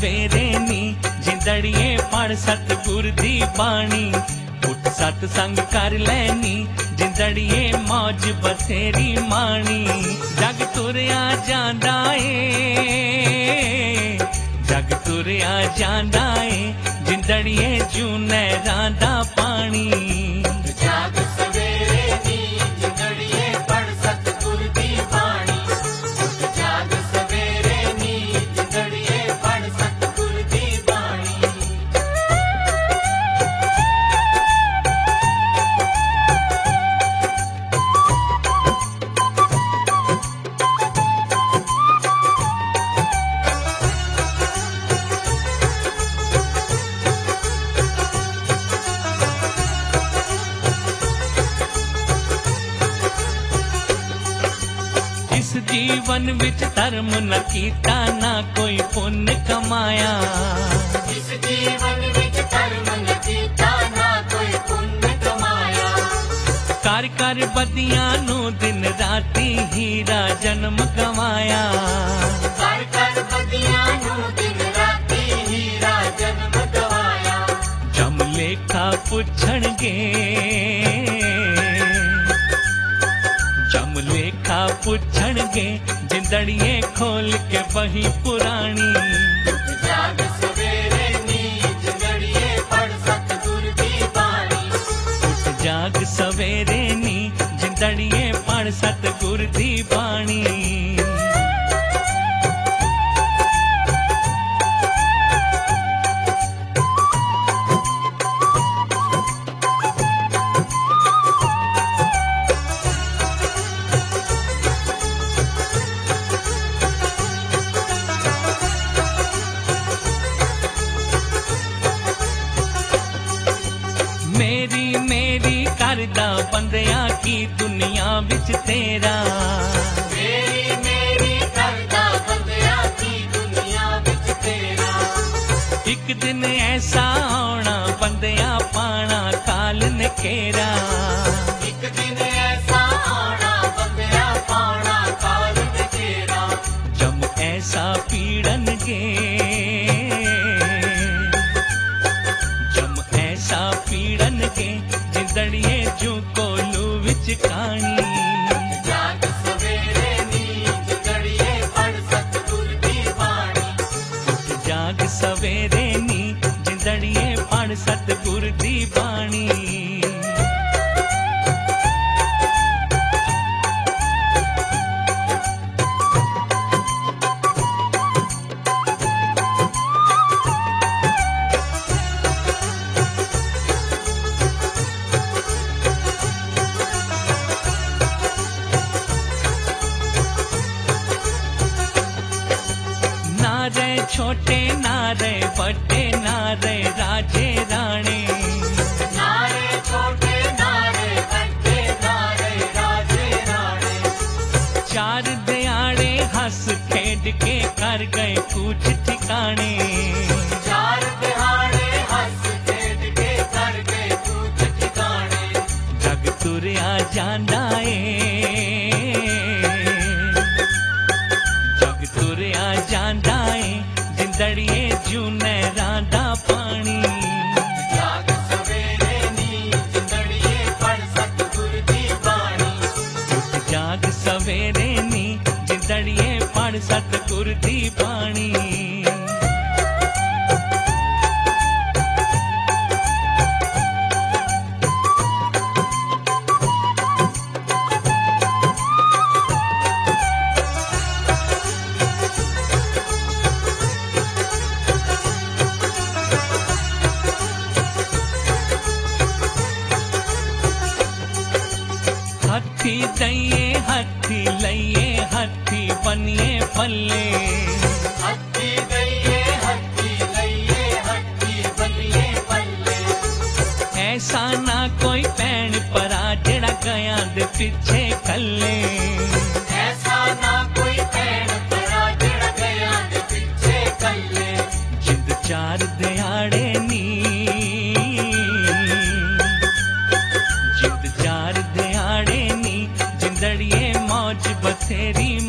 सवेरे नी जिंदड़िए पढ़ सतगुर दी बाणी उठ सतसंग कर लैनी जिंदड़िए मौज बथेरी माणी जग तुरया जांदा ए जग तुरया जांदा ए जिंदड़िए जू नहरां दा पानी जाग सवेरे नी जिंदड़िए पढ़ सतगुर दी बाणी जाग सवेरे नी जिंदड़िए पढ़ सतगुर दी बाणी इस जीवन विच धर्म न कीता ना कोई पुण्य कमाया इस जीवन विच धर्म न कीता ना कोई पुण्य कमाया कर कर बदियां नू दिन राती हीरा जन्म गवाया कर कर बदियां नू दिन राती हीरा जन्म गवाया जम लेखा पुछणगे जम लेखा पुछणगे जिंदड़िए खोल के बही पुरानी जाग सवेरे नी जिंदड़िए पढ़ सतगुर दी बाणी उठ जाग सवेरे नी जिंदड़िए पढ़ सतगुर दी बाणी मेरी मेरी करदा बंदिया की दुनिया विच तेरा मेरी मेरी करदा बंदिया की दुनिया विच तेरा एक दिन ऐसा आना बंदिया पाना काल ने केरा एक दिन ऐसा आना बंदिया पाना काल ने तेरा जम ऐसा पीड़नगे जम ऐसा पीड़नगे जिंदड़िए जू कोलू विच कानी जाग सवेरे नी जिंदड़िए पढ़ सतगुर दी बाणी उठ जाग सवेरे नी जिंदड़िए पढ़ सतगुर दी बाणी नारे छोटे नारे बड़े नारे राजे राणे नारे छोटे नारे बड़े नारे राजे राणे चार दिहाड़े हंस खेड के कर गए कुछ ठिकाने चार दिहाड़े हंस खेड के कर गए कुछ ठिकाने जग तुरया जांदा ए जग तुरया जांदा ए जिंदड़िए जू नहरां दा पानी जाग सवेरे नी जिंदड़िए पढ़ सतगुर दी बाणी उठ जाग सवेरे नी जिंदड़िए पढ़ सतगुर दी बाणी हथी दइए हथी लइए हथी बनिए पल्ले हत्ती गईए हत्ती लइए हत्ती बनिए पल्ले ऐसा ना कोई भैन परा जेड़ा गया दे पिछे कल्ले ऐसा ना कोई भैन भरा जड़ गया दे पिछे कल्ले जिंद चार दिहाड़े नी जिंद चार दिहाड़े नी जिंदड़िए मौज बथेरी